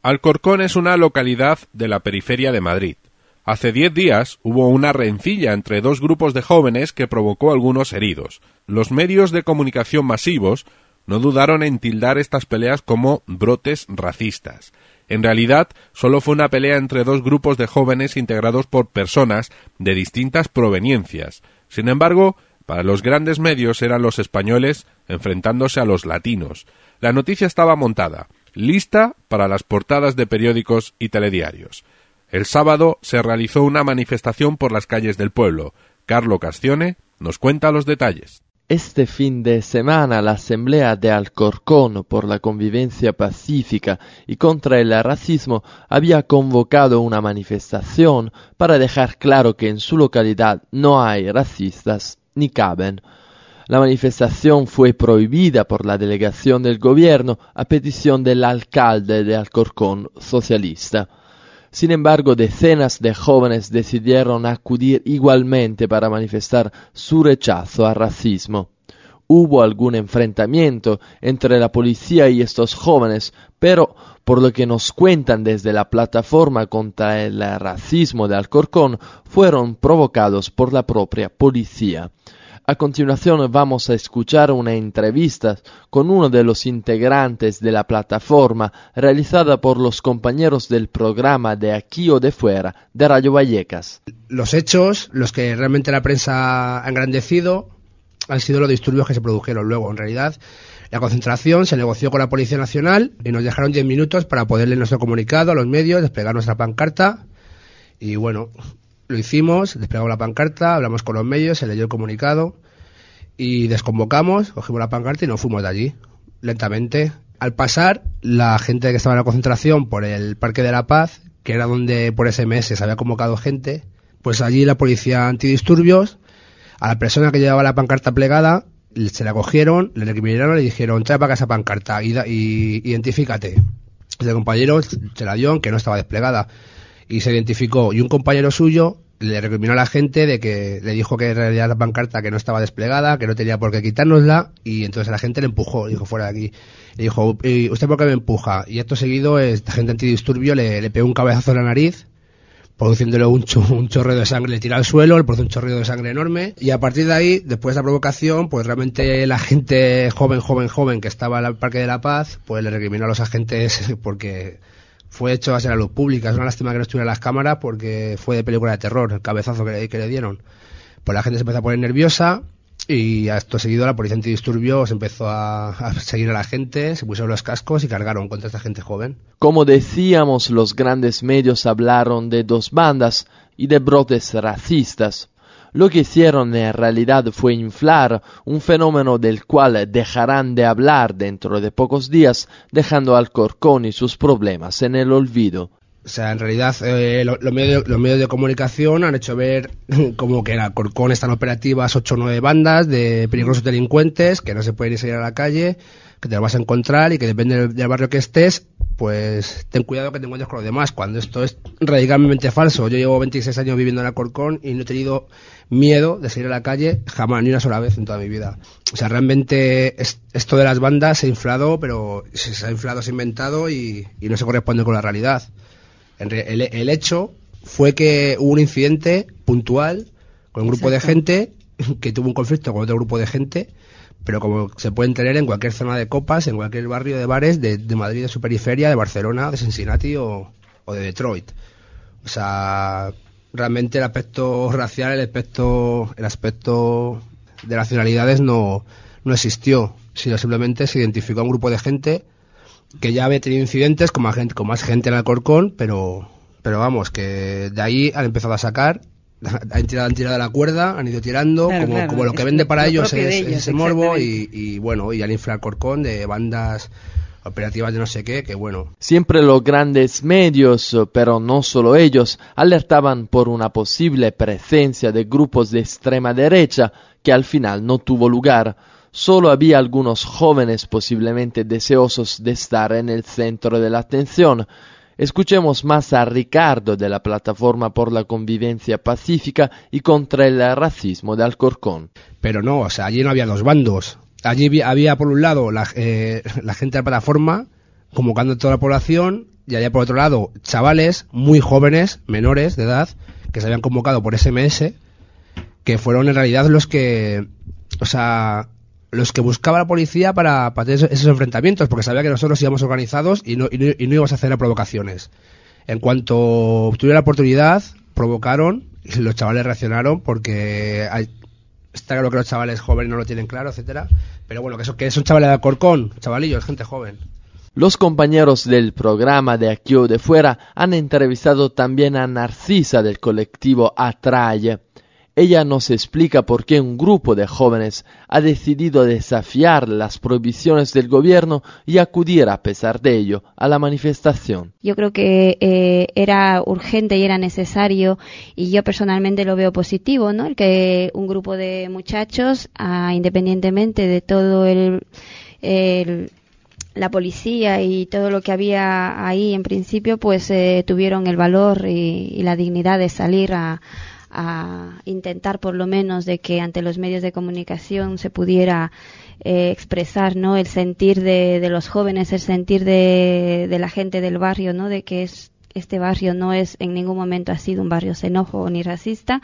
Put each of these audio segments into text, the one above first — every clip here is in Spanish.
Alcorcón es una localidad de la periferia de Madrid. Hace 10 días hubo una rencilla entre dos grupos de jóvenes que provocó algunos heridos. Los medios de comunicación masivos no dudaron en tildar estas peleas como brotes racistas. En realidad, solo fue una pelea entre dos grupos de jóvenes integrados por personas de distintas proveniencias. Sin embargo, para los grandes medios eran los españoles enfrentándose a los latinos. La noticia estaba montada, lista para las portadas de periódicos y telediarios. El sábado se realizó una manifestación por las calles del pueblo. Carlo Castione nos cuenta los detalles. Este fin de semana la Asamblea de Alcorcón por la convivencia pacífica y contra el racismo había convocado una manifestación para dejar claro que en su localidad no hay racistas ni caben. La manifestación fue prohibida por la delegación del gobierno a petición del alcalde de Alcorcón, socialista. Sin embargo, decenas de jóvenes decidieron acudir igualmente para manifestar su rechazo al racismo. Hubo algún enfrentamiento entre la policía y estos jóvenes, pero por lo que nos cuentan desde la plataforma contra el racismo de Alcorcón, fueron provocados por la propia policía. A continuación vamos a escuchar una entrevista con uno de los integrantes de la plataforma realizada por los compañeros del programa De Aquí o de Fuera de Radio Vallecas. Los hechos, los que realmente la prensa ha engrandecido, han sido los disturbios que se produjeron luego. En realidad, la concentración se negoció con la Policía Nacional y nos dejaron 10 minutos para poder leer nuestro comunicado a los medios, desplegar nuestra pancarta y bueno... Lo hicimos, desplegamos la pancarta, hablamos con los medios, se leyó el comunicado y desconvocamos, cogimos la pancarta y nos fuimos de allí, lentamente. Al pasar, la gente que estaba en la concentración por el Parque de la Paz, que era donde por ese mes se había convocado gente, pues allí la policía antidisturbios, a la persona que llevaba la pancarta plegada, se la cogieron, le requirieron y le dijeron, trae para acá esa pancarta y identifícate. El compañero se la dio, aunque no estaba desplegada. Y se identificó, y un compañero suyo le recriminó a la gente de que le dijo que en realidad la pancarta que no estaba desplegada, que no tenía por qué quitárnosla, y entonces la gente le empujó, dijo fuera de aquí. Le dijo, ¿y usted por qué me empuja? Y acto seguido, esta gente antidisturbio le pegó un cabezazo en la nariz, produciéndole un chorreo de sangre, le tiró al suelo, le produjo un chorreo de sangre enorme, y a partir de ahí, después de la provocación, pues realmente la gente joven que estaba en el Parque de la Paz, pues le recriminó a los agentes porque... Fue hecho a la luz pública. Es una lástima que no estuviera en las cámaras porque fue de película de terror el cabezazo que le dieron. Pues la gente se empezó a poner nerviosa y acto seguido la policía antidisturbios empezó a seguir a la gente, se pusieron los cascos y cargaron contra esta gente joven. Como decíamos, los grandes medios hablaron de dos bandas y de brotes racistas. Lo que hicieron en realidad fue inflar un fenómeno del cual dejarán de hablar dentro de pocos días, dejando a Alcorcón y sus problemas en el olvido. O sea, en realidad los medios de comunicación han hecho ver como que en Alcorcón están operativas 8 o 9 bandas de peligrosos delincuentes, que no se pueden ir a salir a la calle, que te lo vas a encontrar y que depende del barrio que estés, pues ten cuidado que te encuentres con los demás, cuando esto es radicalmente falso. Yo llevo 26 años viviendo en Alcorcón y no he tenido miedo de salir a la calle jamás, ni una sola vez en toda mi vida. O sea, realmente esto de las bandas se ha inflado, pero se ha inflado, se ha inventado y no se corresponde con la realidad. El hecho fue que hubo un incidente puntual con un grupo de gente que tuvo un conflicto con otro grupo de gente, pero como se pueden tener en cualquier zona de copas, en cualquier barrio de bares de Madrid, de su periferia, de Barcelona, de Cincinnati o de Detroit. O sea, realmente el aspecto racial, el aspecto de nacionalidades no existió, sino simplemente se identificó a un grupo de gente que ya había tenido incidentes con más gente en Alcorcón, pero vamos, que de ahí han empezado a sacar, han tirado la cuerda, han ido tirando, claro, como lo que vende para ellos es ese morbo y bueno, y al inflar Alcorcón de bandas operativas de no sé qué, que bueno. Siempre los grandes medios, pero no solo ellos, alertaban por una posible presencia de grupos de extrema derecha que al final no tuvo lugar. Solo había algunos jóvenes posiblemente deseosos de estar en el centro de la atención. Escuchemos más a Ricardo de la Plataforma por la Convivencia Pacífica y contra el Racismo de Alcorcón. Pero no, o sea, allí no había dos bandos. Allí había por un lado la gente de la plataforma, convocando a toda la población, y había por otro lado chavales muy jóvenes, menores de edad, que se habían convocado por SMS, que fueron en realidad los que buscaba la policía para tener esos enfrentamientos, porque sabía que nosotros íbamos organizados y no íbamos a hacer a provocaciones. En cuanto obtuvieron la oportunidad, provocaron, y los chavales reaccionaron, porque está claro que los chavales jóvenes no lo tienen claro, etcétera. Pero bueno, que son chavales de Alcorcón, chavalillos, gente joven. Los compañeros del programa de Aquí o de Fuera han entrevistado también a Narcisa del colectivo Atraye. Ella nos explica por qué un grupo de jóvenes ha decidido desafiar las prohibiciones del gobierno y acudir, a pesar de ello, a la manifestación. Yo creo que era urgente y era necesario, y yo personalmente lo veo positivo, ¿no? El que un grupo de muchachos, independientemente de todo la policía y todo lo que había ahí en principio, pues tuvieron el valor y la dignidad de salir a intentar por lo menos de que ante los medios de comunicación se pudiera expresar, ¿no?, el sentir de los jóvenes, el sentir de la gente del barrio, ¿no?, de que este barrio no es en ningún momento ha sido un barrio xenófobo ni racista,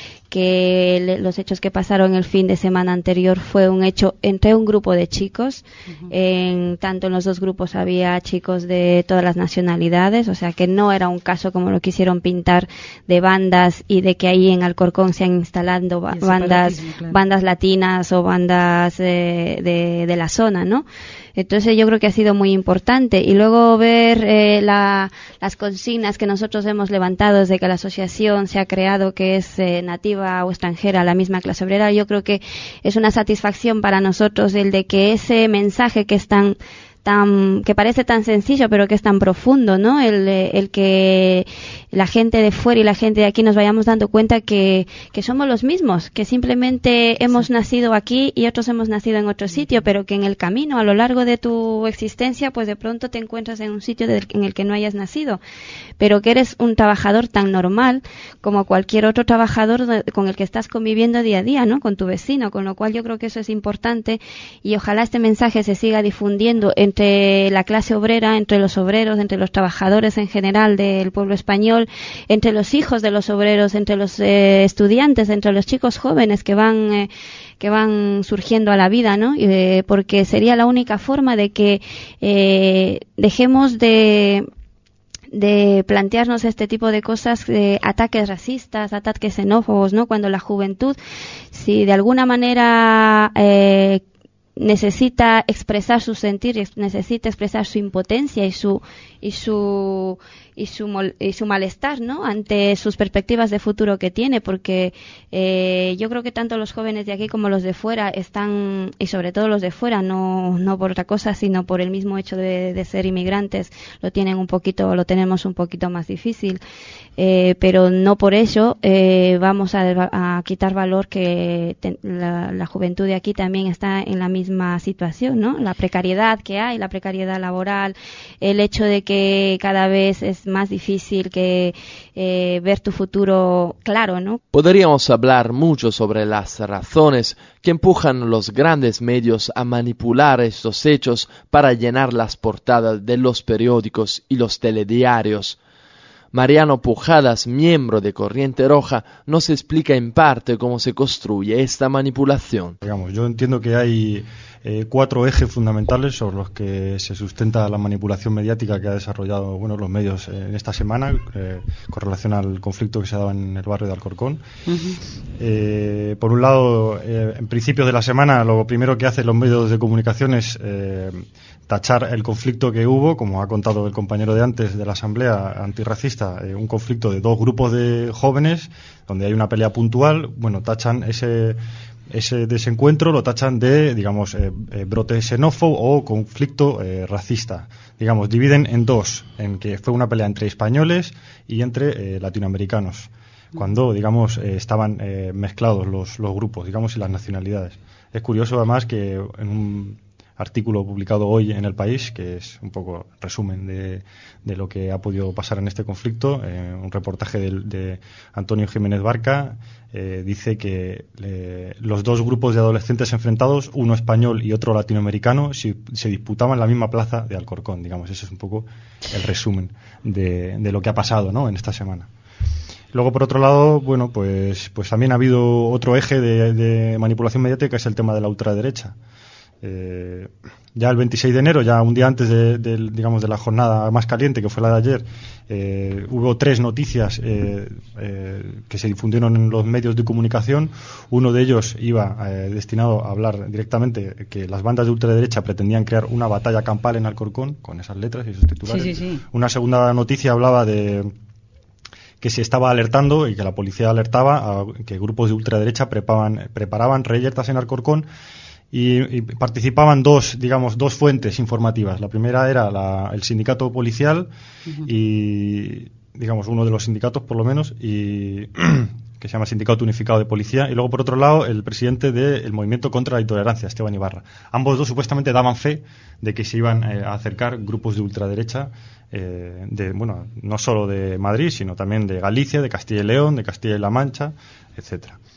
que los hechos que pasaron el fin de semana anterior fue un hecho entre un grupo de chicos. Tanto en los dos grupos había chicos de todas las nacionalidades, o sea que no era un caso como lo quisieron pintar de bandas y de que ahí en Alcorcón se han instalado bandas latinas o bandas de la zona, ¿no? Entonces yo creo que ha sido muy importante. Y luego ver las consignas que nosotros hemos levantado desde que la asociación se ha creado, que es nativa o extranjera, la misma clase obrera, yo creo que es una satisfacción para nosotros el de que ese mensaje que es que parece tan sencillo pero que es tan profundo, ¿no? El que la gente de fuera y la gente de aquí nos vayamos dando cuenta que somos los mismos, que simplemente hemos nacido aquí y otros hemos nacido en otro sitio, pero que en el camino, a lo largo de tu existencia, pues de pronto te encuentras en un sitio en el que no hayas nacido, pero que eres un trabajador tan normal como cualquier otro trabajador con el que estás conviviendo día a día, ¿no?, con tu vecino, con lo cual yo creo que eso es importante y ojalá este mensaje se siga difundiendo entre la clase obrera, entre los obreros, entre los trabajadores en general del pueblo español, entre los hijos de los obreros, entre los estudiantes, entre los chicos jóvenes que van surgiendo a la vida, ¿no? Porque sería la única forma de que dejemos de plantearnos este tipo de cosas, de ataques racistas, ataques xenófobos, ¿no? Cuando la juventud, si de alguna manera necesita expresar su sentir, necesita expresar su impotencia y su malestar, ¿no?, ante sus perspectivas de futuro que tiene, porque yo creo que tanto los jóvenes de aquí como los de fuera están, y sobre todo los de fuera, no por otra cosa, sino por el mismo hecho de ser inmigrantes, lo tenemos un poquito más difícil, pero no por ello vamos a quitar valor que la juventud de aquí también está en la misma situación, ¿no? La precariedad que hay, la precariedad laboral, el hecho de que cada vez es más difícil que ver tu futuro claro, ¿no? Podríamos hablar mucho sobre las razones que empujan los grandes medios a manipular estos hechos para llenar las portadas de los periódicos y los telediarios. Mariano Pujadas, miembro de Corriente Roja, nos explica en parte cómo se construye esta manipulación. Yo entiendo que hay 4 ejes fundamentales sobre los que se sustenta la manipulación mediática que ha desarrollado los medios en esta semana con relación al conflicto que se ha dado en el barrio de Alcorcón. Por un lado, en principios de la semana, lo primero que hacen los medios de comunicación es tachar el conflicto que hubo, como ha contado el compañero de antes de la asamblea antirracista, un conflicto de 2 grupos de jóvenes donde hay una pelea puntual. Tachan ese desencuentro, lo tachan de, brote xenófobo o conflicto racista. Dividen en 2, en que fue una pelea entre españoles y entre latinoamericanos, cuando, estaban mezclados los grupos, y las nacionalidades. Es curioso, además, que en artículo publicado hoy en El País, que es un poco resumen de lo que ha podido pasar en este conflicto. Un reportaje de Antonio Jiménez Barca dice que los dos grupos de adolescentes enfrentados, uno español y otro latinoamericano, se disputaban la misma plaza de Alcorcón. Digamos, ese es un poco el resumen de lo que ha pasado, ¿no?, en esta semana. Luego, por otro lado, bueno, pues también ha habido otro eje de manipulación mediática, que es el tema de la ultraderecha. Ya el 26 de enero, ya un día antes de la jornada más caliente, que fue la de ayer, hubo 3 noticias que se difundieron en los medios de comunicación. Uno de ellos iba destinado a hablar directamente que las bandas de ultraderecha pretendían crear una batalla campal en Alcorcón, con esas letras y esos titulares. Sí. Una segunda noticia hablaba de que se estaba alertando y que la policía alertaba a que grupos de ultraderecha preparaban reyertas en Alcorcón, y participaban dos fuentes informativas. La primera era el sindicato policial, y digamos uno de los sindicatos por lo menos, y que se llama Sindicato Unificado de Policía, y luego por otro lado el presidente del Movimiento contra la Intolerancia, Esteban Ibarra. Ambos dos supuestamente daban fe de que se iban a acercar grupos de ultraderecha, no solo de Madrid, sino también de Galicia, de Castilla y León, de Castilla y La Mancha, etcétera.